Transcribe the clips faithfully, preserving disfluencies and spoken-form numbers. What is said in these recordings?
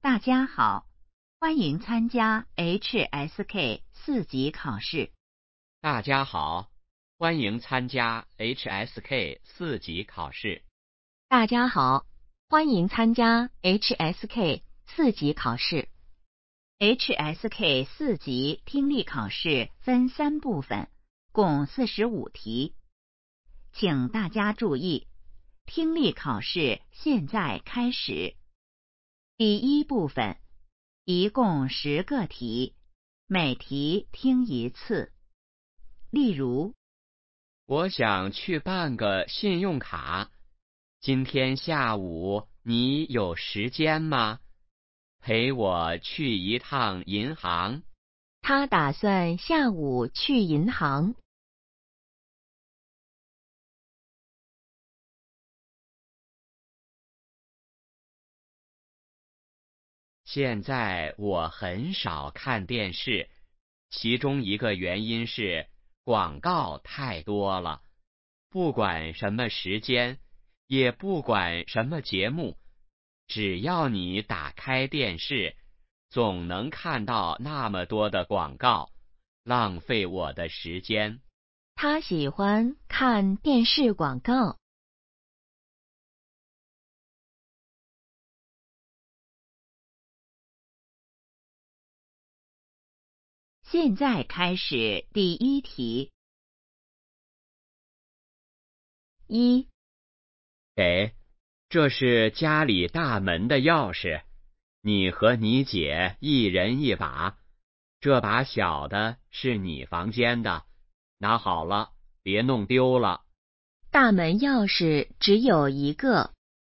大家好，欢迎参加 H S K 四级考试。 大家好，欢迎参加 H S K 四级考试。 大家好，欢迎参加 H S K 四级考试。 H S K 四级听力考试分三部分，共四十五题。请大家注意，听力考试现在开始。第一部分，一共十个题，每题听一次。例如， 我想去办个信用卡，今天下午你有时间吗？陪我去一趟银行。 他打算下午去银行。 现在我很少看电视，其中一个原因是广告太多了。不管什么时间，也不管什么节目，只要你打开电视，总能看到那么多的广告，浪费我的时间。 他喜欢看电视广告。 现在开始第一题。一， 给，这是家里大门的钥匙，你和你姐一人一把，这把小的是你房间的，拿好了，别弄丢了。 大门钥匙只有一个。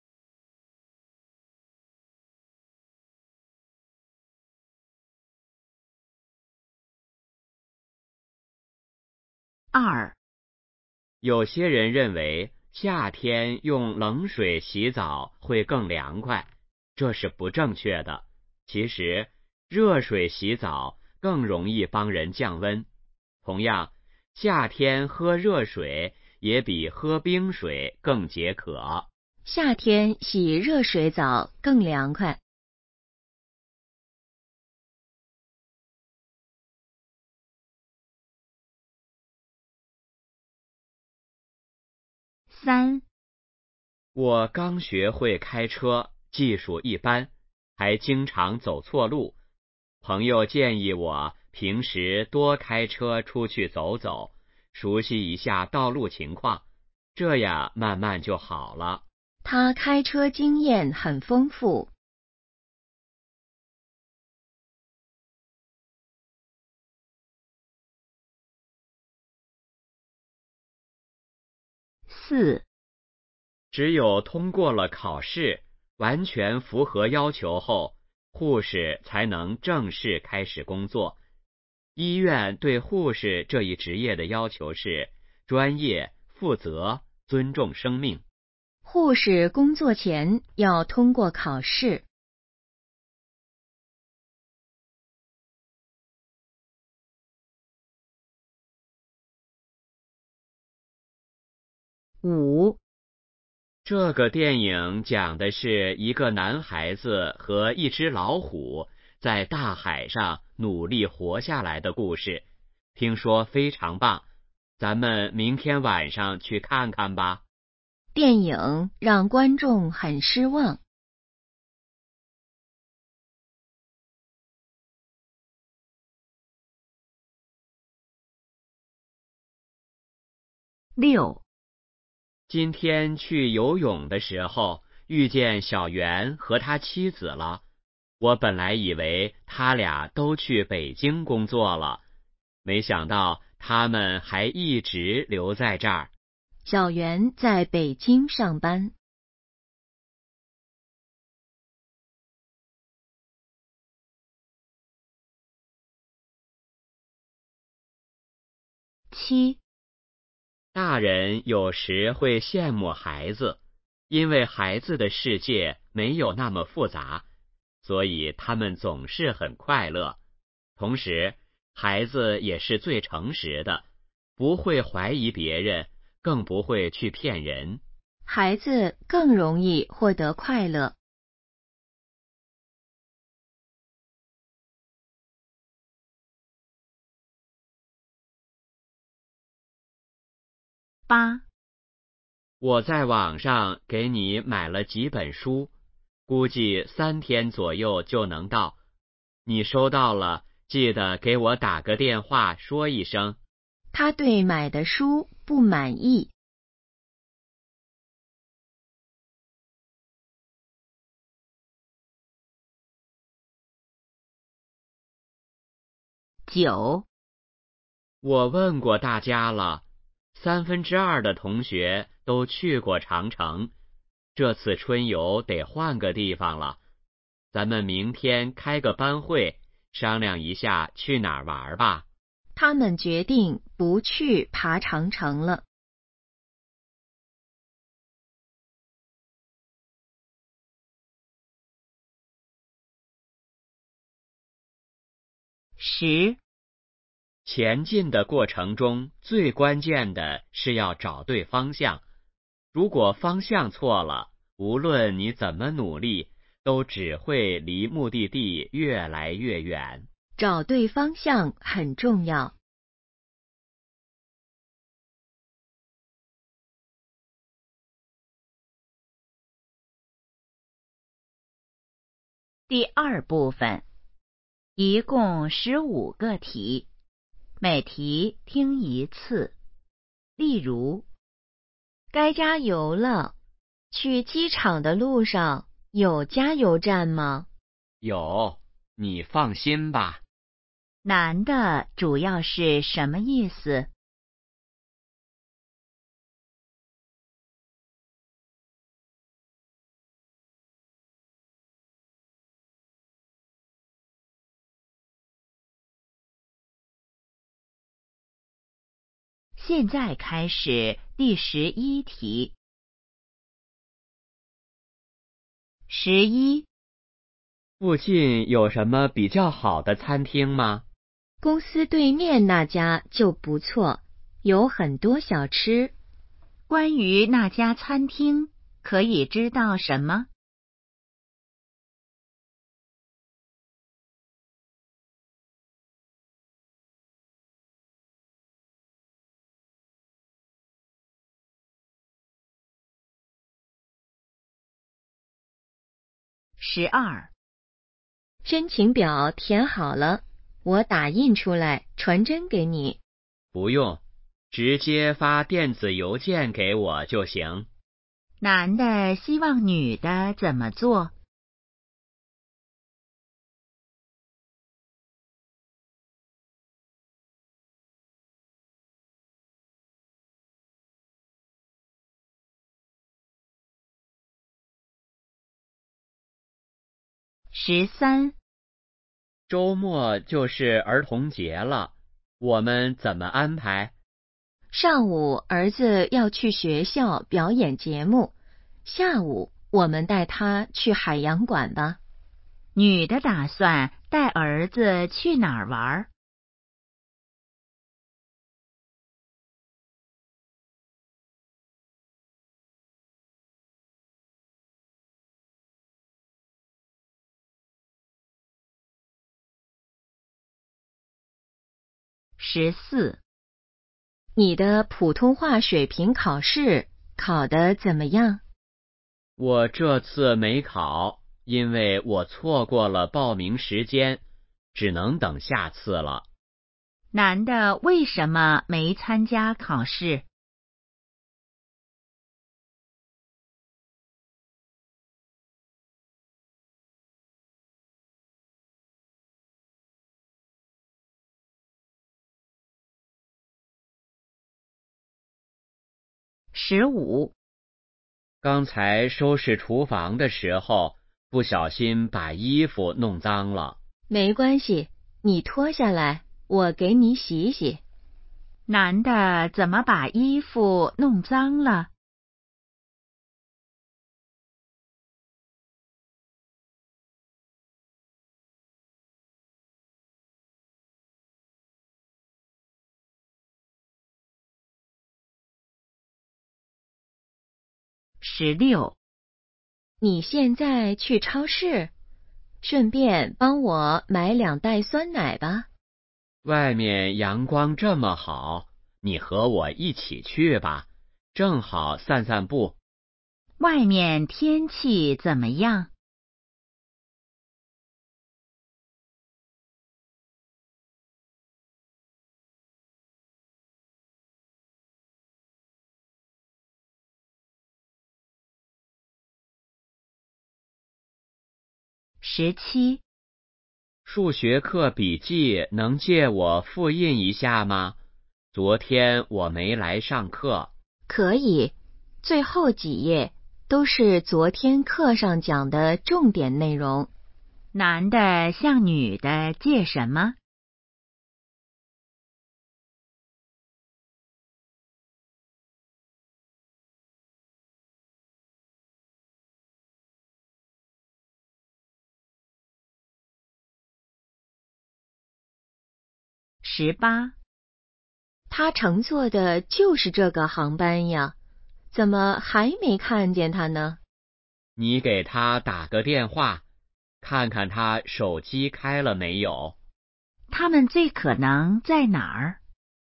二， 有些人认为夏天用冷水洗澡会更凉快，这是不正确的。其实，热水洗澡更容易帮人降温。同样，夏天喝热水也比喝冰水更解渴。 夏天洗热水澡更凉快。 三， 我刚学会开车，技术一般，还经常走错路。朋友建议我平时多开车出去走走，熟悉一下道路情况，这样慢慢就好了。 他开车经验很丰富。 四， 只有通过了考试，完全符合要求后，护士才能正式开始工作。医院对护士这一职业的要求是专业、负责、尊重生命。 护士工作前要通过考试。五， 这个电影讲的是一个男孩子和一只老虎在大海上努力活下来的故事，听说非常棒，咱们明天晚上去看看吧。 电影让观众很失望。 六， 今天去游泳的时候，遇见小袁和他妻子了。我本来以为他俩都去北京工作了，没想到他们还一直留在这儿。 小袁在北京上班。 七， 大人有时会羡慕孩子，因为孩子的世界没有那么复杂，所以他们总是很快乐。同时，孩子也是最诚实的，不会怀疑别人，更不会去骗人。 孩子更容易获得快乐。 八， 我在网上给你买了几本书，估计三天左右就能到。你收到了，记得给我打个电话说一声。 他对买的书不满意。 九， 我问过大家了，三分之二的同学都去过长城，这次春游得换个地方了。咱们明天开个班会，商量一下去哪儿玩吧。 他们决定不去爬长城了。 十， 前进的过程中，最关键的是要找对方向。如果方向错了，无论你怎么努力，都只会离目的地越来越远。 找对方向很重要。 第二部分，一共十五个题，每题听一次。例如，该加油了，去机场的路上有加油站吗？ 有，你放心吧。 男的主要是什么意思？现在开始第十一题。十一， 附近有什么比较好的餐厅吗？ 公司对面那家就不错，有很多小吃。 关于那家餐厅，可以知道什么？十二， 申请表填好了，我打印出来传真给你。 不用，直接发电子邮件给我就行。 男的希望女的怎么做？十三， 周末就是儿童节了，我们怎么安排？ 上午儿子要去学校表演节目，下午我们带他去海洋馆吧。 女的打算带儿子去哪儿玩？十四， 你的普通话水平考试考得怎么样？ 我这次没考，因为我错过了报名时间，只能等下次了。 男的为什么没参加考试？十五， 刚才收拾厨房的时候，不小心把衣服弄脏了。 没关系，你脱下来，我给你洗洗。 男的怎么把衣服弄脏了？十六， 你现在去超市，顺便帮我买两袋酸奶吧。 外面阳光这么好，你和我一起去吧， 正好散散步。 外面天气怎么样？十七。 数学课笔记能借我复印一下吗？昨天我没来上课。 可以，最后几页都是昨天课上讲的重点内容。 男的向女的借什么？十八。 他乘坐的就是这个航班呀，怎么还没看见他呢？ 你给他打个电话，看看他手机开了没有。 他们最可能在哪儿？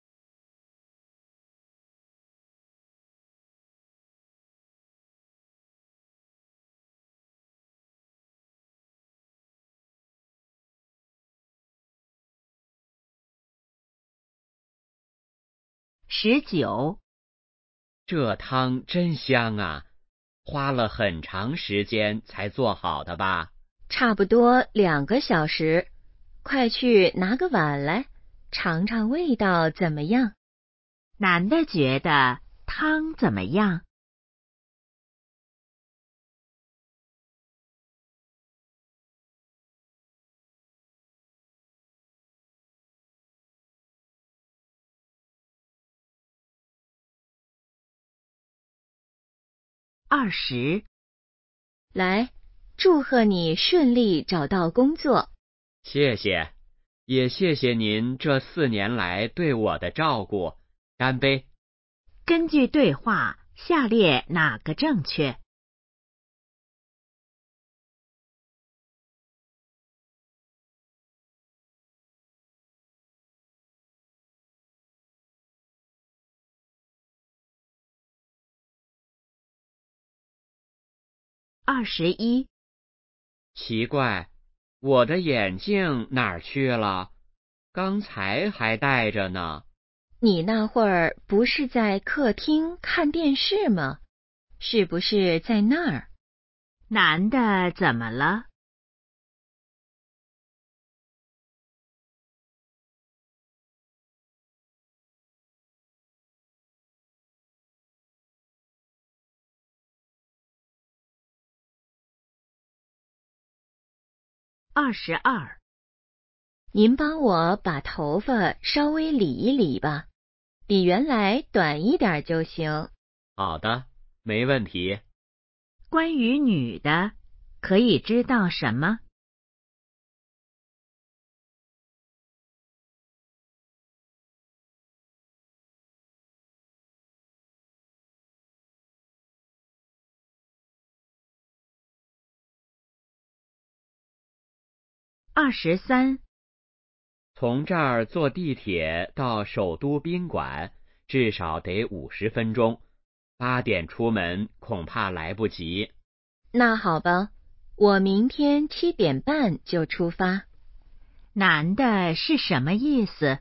十九。 这汤真香啊，花了很长时间才做好的吧？ 差不多两个小时。快去拿个碗来，尝尝味道怎么样？ 男的觉得汤怎么样？二十。 来，祝贺你顺利找到工作。 谢谢，也谢谢您这四年来对我的照顾。干杯！ 根据对话，下列哪个正确？二十一。 奇怪，我的眼镜哪儿去了？刚才还戴着呢。 你那会儿不是在客厅看电视吗？是不是在那儿？ 男的怎么了？二十二。 您帮我把头发稍微理一理吧，比原来短一点就行。 好的，没问题。 关于女的，可以知道什么？二十三。 从这儿坐地铁到首都宾馆，至少得五十分钟。八点出门恐怕来不及。 那好吧，我明天七点半就出发。 男的是什么意思？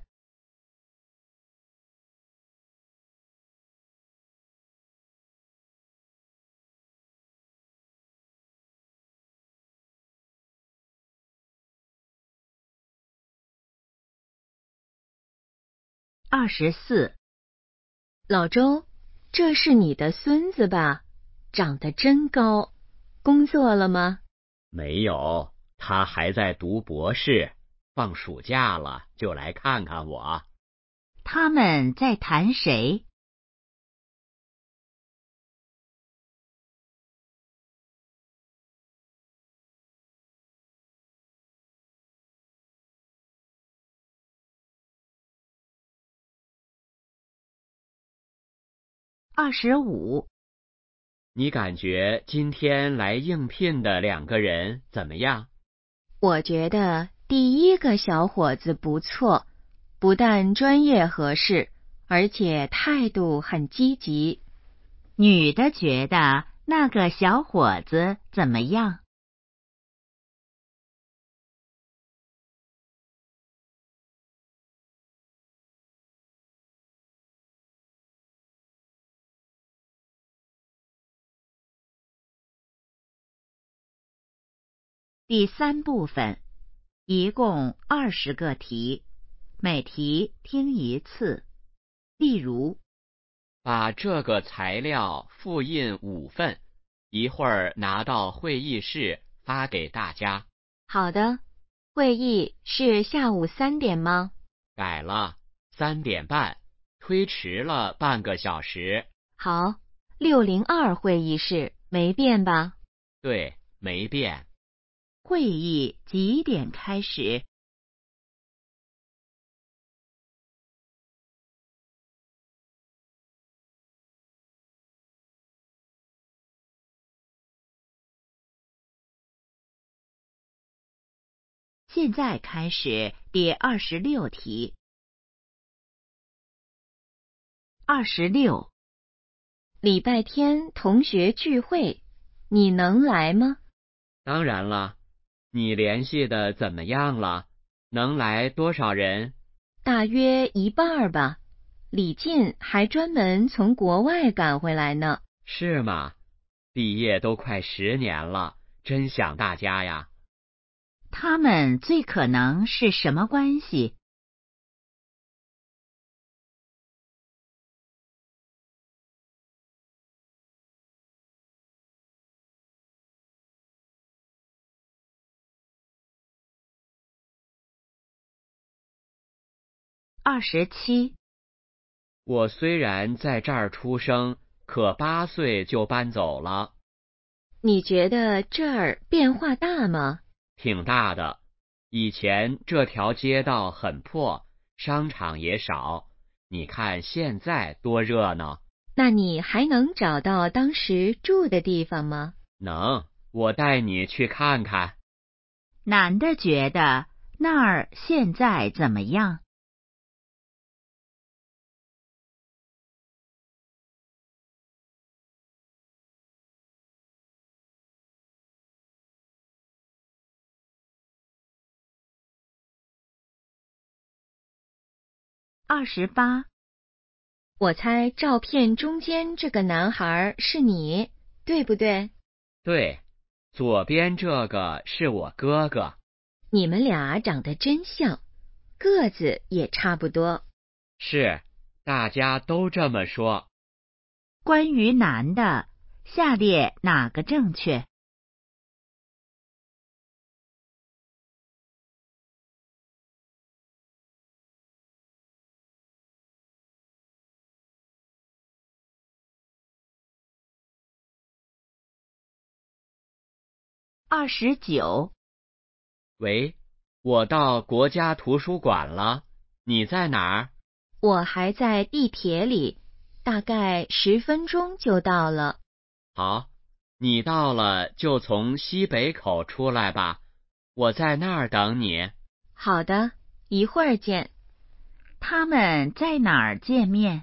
二十四。 老周，这是你的孙子吧？长得真高。工作了吗？ 没有，他还在读博士，放暑假了就来看看我。 他们在谈谁？二十五。 你感觉今天来应聘的两个人怎么样？ 我觉得第一个小伙子不错，不但专业合适，而且态度很积极。 女的觉得那个小伙子怎么样？第三部分，一共二十个题，每题听一次。例如， 把这个材料复印五份，一会儿拿到会议室发给大家。 好的，会议是下午三点吗？ 改了，三点半，推迟了半个小时。 好，六零二会议室没变吧？ 对，没变。 会议几点开始？现在开始第二十六题。二十六， 礼拜天同学聚会，你能来吗？ 当然了，你联系的怎么样了？能来多少人？ 大约一半儿吧。李进还专门从国外赶回来呢。 是吗？毕业都快十年了，真想大家呀。 他们最可能是什么关系？二十七， 我虽然在这儿出生，可八岁就搬走了。 你觉得这儿变化大吗？ 挺大的。以前这条街道很破，商场也少。你看现在多热闹。 那你还能找到当时住的地方吗？ 能，我带你去看看。 男的觉得那儿现在怎么样？二十八， 我猜照片中间这个男孩是你，对不对？ 对，左边这个是我哥哥。 你们俩长得真像，个子也差不多。 是，大家都这么说。 关于男的，下列哪个正确？二十九， 喂，我到国家图书馆了，你在哪儿？ 我还在地铁里，大概十分钟就到了。 好，你到了就从西北口出来吧，我在那儿等你。 好的，一会儿见。 他们在哪儿见面？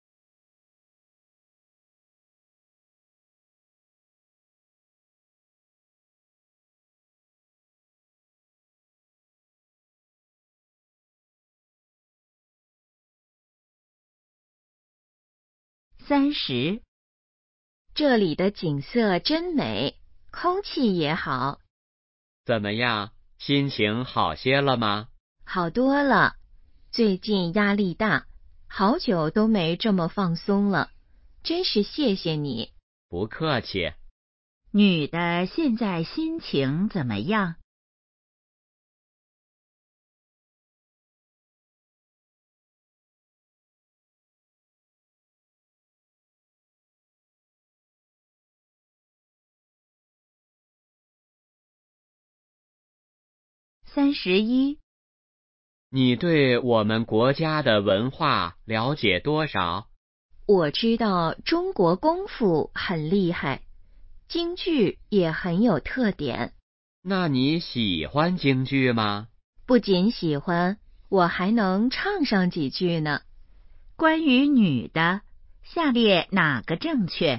三十， 这里的景色真美，空气也好。 怎么样，心情好些了吗？ 好多了，最近压力大，好久都没这么放松了，真是谢谢你。 不客气。 女的现在心情怎么样？三十一， 你对我们国家的文化了解多少？ 我知道中国功夫很厉害，京剧也很有特点。 那你喜欢京剧吗？ 不仅喜欢，我还能唱上几句呢。 关于女的， 下列哪个正确？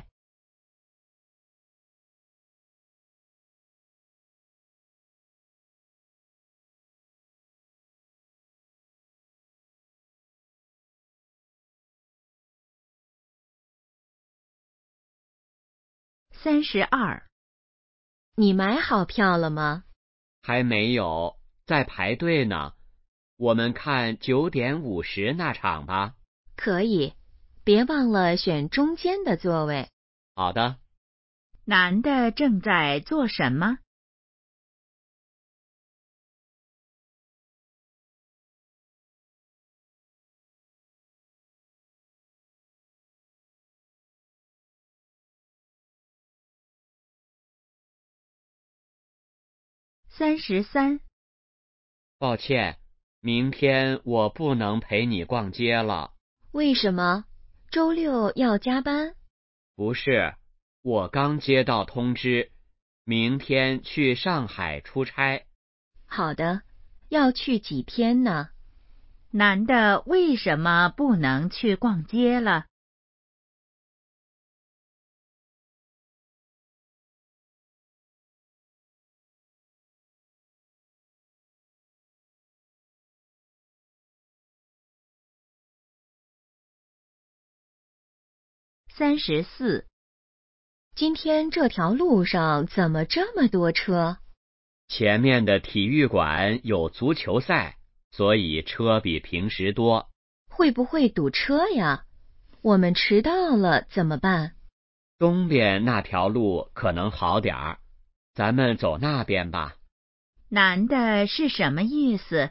三十二。 你买好票了吗？ 还没有，在排队呢。我们看九点五十那场吧。 可以，别忘了选中间的座位。 好的。 男的正在做什么？三十三。 抱歉，明天我不能陪你逛街了。 为什么？周六要加班？ 不是，我刚接到通知，明天去上海出差。 好的，要去几天呢？ 男的为什么不能去逛街了？三十四。 今天这条路上怎么这么多车？ 前面的体育馆有足球赛，所以车比平时多。 会不会堵车呀？我们迟到了怎么办？ 东边那条路可能好点儿，咱们走那边吧。 男的是什么意思？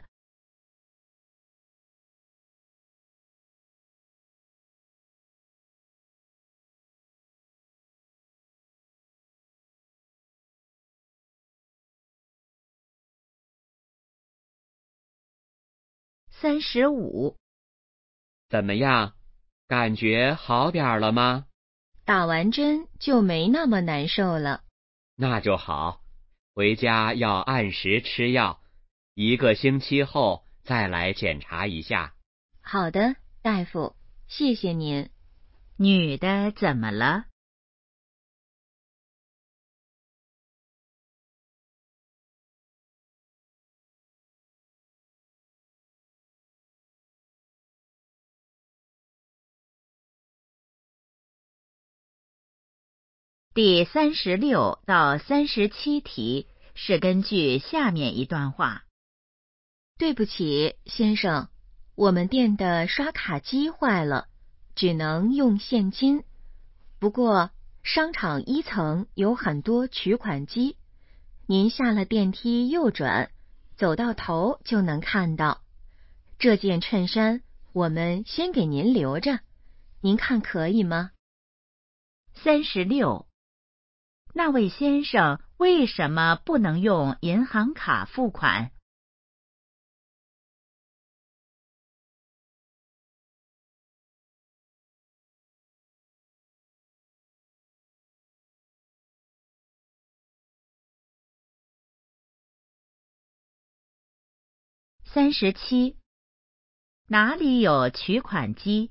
三十五。 怎么样？感觉好点儿了吗？ 打完针就没那么难受了。 那就好，回家要按时吃药，一个星期后再来检查一下。 好的，大夫，谢谢您。 女的怎么了？第三十六到三十七题是根据下面一段话。 对不起，先生，我们店的刷卡机坏了，只能用现金。不过，商场一层有很多取款机，您下了电梯右转，走到头就能看到。这件衬衫我们先给您留着，您看可以吗？ 三十六。那位先生为什么不能用银行卡付款？三十七。哪里有取款机？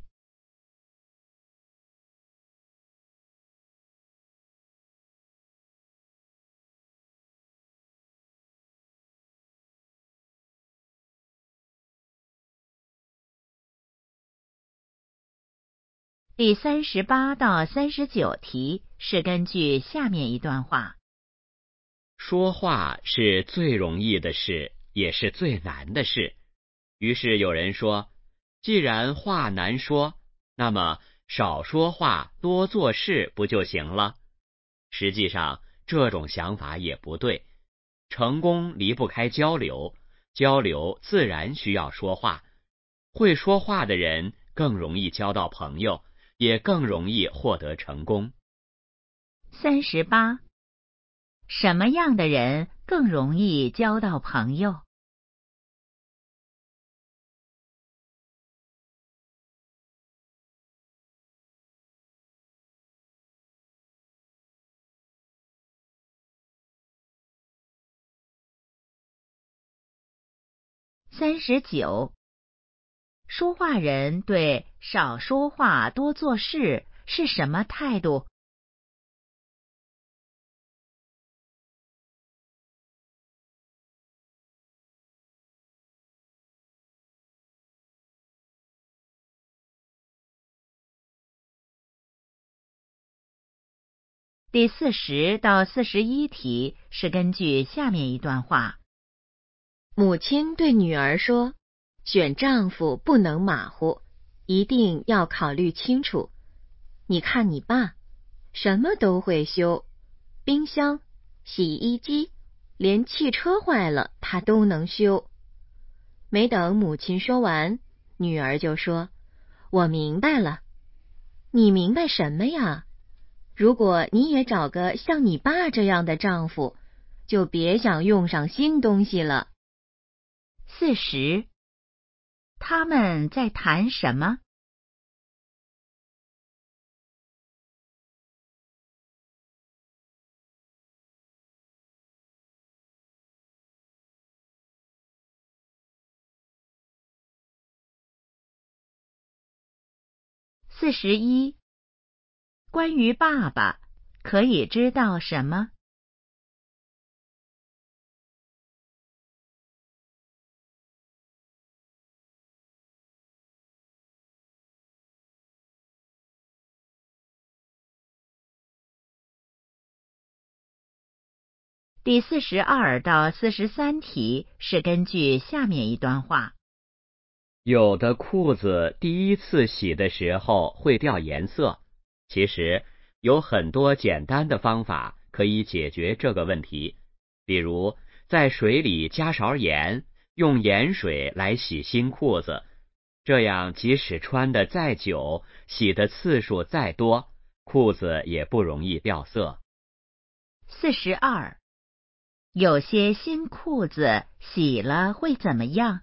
第三十八到三十九题是根据下面一段话。 说话是最容易的事，也是最难的事。于是有人说，既然话难说，那么少说话，多做事不就行了？实际上，这种想法也不对。成功离不开交流，交流自然需要说话。会说话的人更容易交到朋友，也更容易获得成功。 三十八。什么样的人更容易交到朋友？三十九。 说话人对少说话多做事是什么态度？第四十到四十一题是根据下面一段话。 母亲对女儿说，选丈夫不能马虎，一定要考虑清楚。你看你爸，什么都会修，冰箱、洗衣机，连汽车坏了他都能修。没等母亲说完，女儿就说，我明白了。你明白什么呀？如果你也找个像你爸这样的丈夫，就别想用上新东西了。 四十，他们在谈什么？四十一，关于爸爸，可以知道什么？第四十二到四十三题是根据下面一段话。 有的裤子第一次洗的时候会掉颜色，其实有很多简单的方法可以解决这个问题，比如在水里加勺盐，用盐水来洗新裤子，这样即使穿得再久，洗的次数再多，裤子也不容易掉色。 四十二，有些新裤子洗了会怎么样？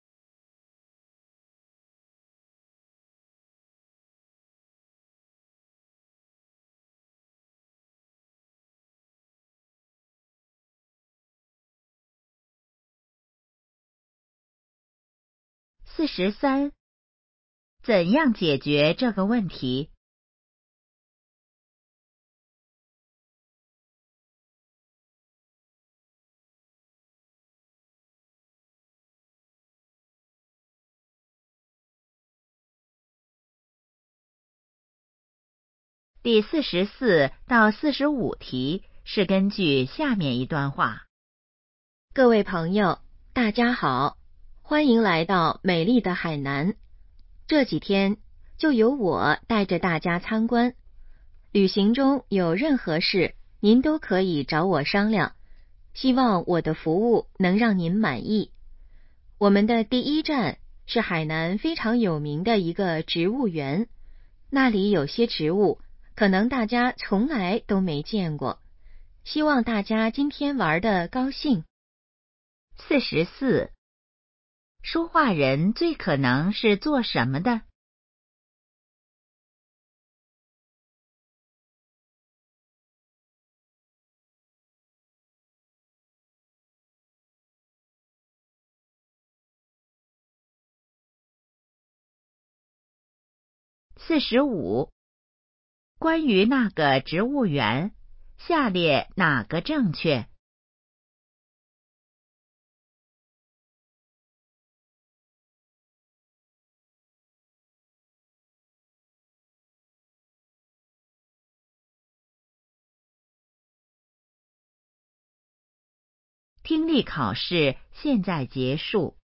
四十三，怎样解决这个问题？第四十四到四十五题是根据下面一段话。 各位朋友，大家好，欢迎来到美丽的海南。这几天就由我带着大家参观。旅行中有任何事，您都可以找我商量。希望我的服务能让您满意。我们的第一站是海南非常有名的一个植物园，那里有些植物可能大家从来都没见过。希望大家今天玩得高兴。 四十四，说话人最可能是做什么的？四十五，关于那个植物园，下列哪个正确？听力考试现在结束。